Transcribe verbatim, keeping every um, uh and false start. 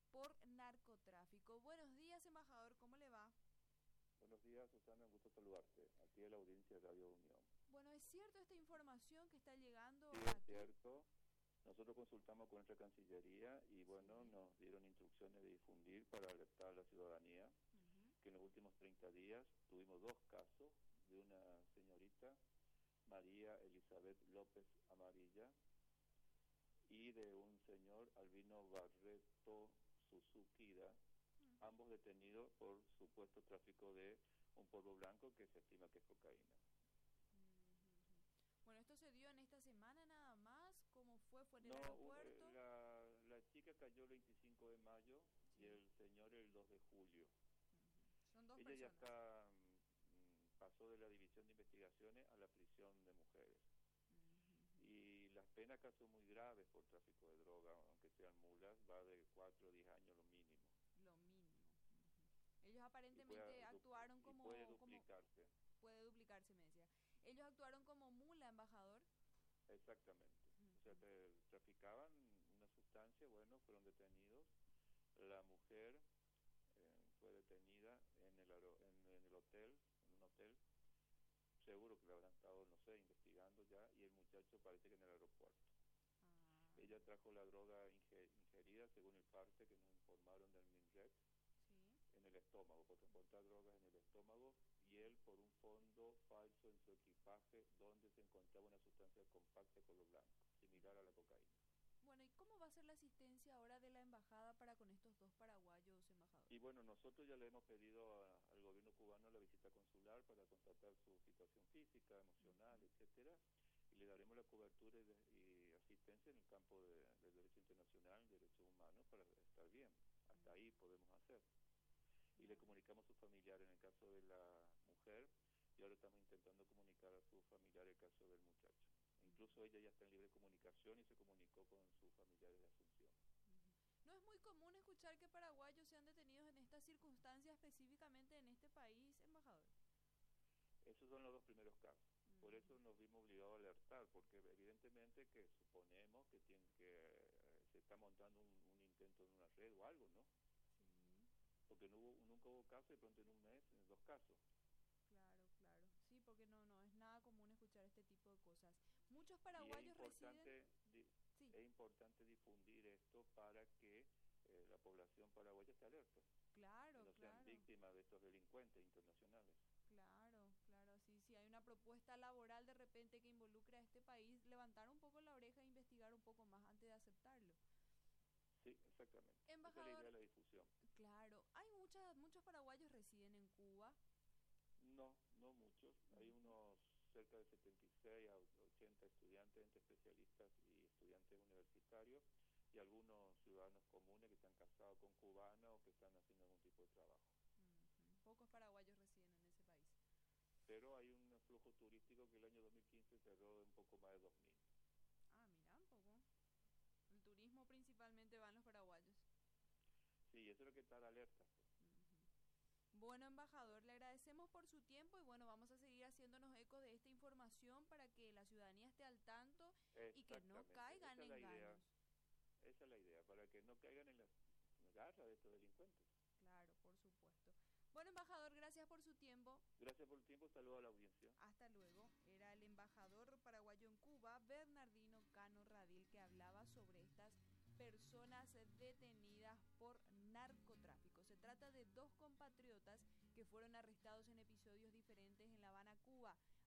por narcotráfico. Buenos días, embajador, ¿cómo le va? Buenos días, Susana, un gusto saludarte. Aquí en la audiencia de Radio Unión. Bueno, ¿es cierto esta información que está llegando Sí, es aquí? cierto. Nosotros consultamos con nuestra Cancillería y, bueno, Sí. nos dieron instrucciones de difundir para alertar a la ciudadanía Ujú. que en los últimos treinta días tuvimos dos casos de una señorita, María Elizabeth López Amarilla, y de un señor, Albino Barreto Susukida, Ujú. ambos detenidos por supuesto tráfico de un polvo blanco que se estima que es cocaína. Ujú. Bueno, esto se dio en esta semana nada más. ¿Cómo fue? ¿Fue en el No, un- eh, aeropuerto? la, la chica cayó el veinticinco de mayo y Sí. el señor el dos de julio. Ujú. Son dos Ella ya personas. está, mm, pasó de la División de Investigaciones a la prisión de mujeres. Ujú. Y las penas acá son muy graves por tráfico de droga, aunque sean mulas, va de cuatro a diez años lo mínimo. Lo mínimo. Ujú. Ellos Y puede, aparentemente du- actuaron y puede como, como, duplicarse, puede duplicarse, me decía. Ellos actuaron como mula, embajador. exactamente. O sea, Ujú. te traficaban una sustancia, bueno, fueron detenidos. La mujer eh, fue detenida en el, aero- en, en el hotel, en un hotel, seguro que le habrán estado, no sé, investigando ya, y el muchacho parece que en el aeropuerto. Ah, Ella trajo la droga inge- ingerida, según el parte que nos informaron del MINREX, sí. en el estómago, por transportar drogas en el estómago, y él por un fondo falso en su equipaje, donde se encontraba una sustancia compacta de color blanco, similar a la cocaína. Bueno, ¿y cómo va a ser la asistencia ahora de la embajada para con estos dos paraguayos, embajador? Y bueno, nosotros ya le hemos pedido a- al gobierno cubano la visita consular para constatar su situación física, emocional, Ujú. etcétera, y le daremos la cobertura y, de- y asistencia en el campo de- del derecho internacional, derechos humanos, para estar bien. Hasta ahí Ujú. podemos hacer. Y le Claro. comunicamos a su familiar en el caso de la mujer, y ahora estamos intentando comunicar a su familiar el caso del muchacho. E incluso Ujú. ella ya está en libre comunicación y se comunicó con sus familiares de Asunción. Ujú. No es muy común escuchar que paraguayos sean detenidos en estas circunstancias, específicamente en este país, embajador. Esos son los dos primeros casos. Por Ujú. eso nos vimos obligados a alertar, porque evidentemente que suponemos que, tiene, que eh, se está montando un, un intento en una red o algo, ¿no? Sí, Porque no hubo, nunca hubo caso, de pronto en un mes, en dos casos. claro, claro. Sí, porque no, no es nada común escuchar este tipo de cosas. Muchos Y es paraguayos residen. importante, di- Sí, es importante difundir esto para que eh, la población paraguaya esté alerta y claro, no sean claro. víctimas de estos delincuentes internacionales. Claro, claro, sí, sí, hay una propuesta laboral de repente que involucre a este país, levantar un poco la oreja e investigar un poco más antes de aceptarlo. Sí, exactamente. Esa es la idea de Embajador, la difusión. claro, hay muchas, muchos paraguayos residen en Cuba. No, no muchos. Hay Ujú. unos cerca de setenta y seis a ochenta estudiantes, entre especialistas y estudiantes universitarios, y algunos ciudadanos comunes que están casados con cubanos o que están haciendo algún tipo de trabajo. Ujú. Pocos paraguayos residen en ese país. Pero hay un flujo turístico que el año dos mil quince cerró de un poco más de dos mil. Ah, mira, un poco. El turismo principalmente van los paraguayos. Sí, eso es lo que está de alerta. Pues. Ujú. Bueno, embajador, le agradecemos por su tiempo y bueno, vamos a seguir haciendo eco de esta información para que la ciudadanía esté al tanto y que no Exactamente, caigan esa es en la idea, engaños. esa es la idea, para que no caigan en la garra de estos delincuentes. Claro, por supuesto. Bueno, embajador, gracias por su tiempo. Gracias por el tiempo, saludo a la audiencia. Hasta luego. Era el embajador paraguayo en Cuba, Bernardino Cano Radil, que hablaba sobre estas personas detenidas por narcotráfico. Se trata de dos compatriotas que fueron arrestados en episodios diferentes en La Habana, Cuba.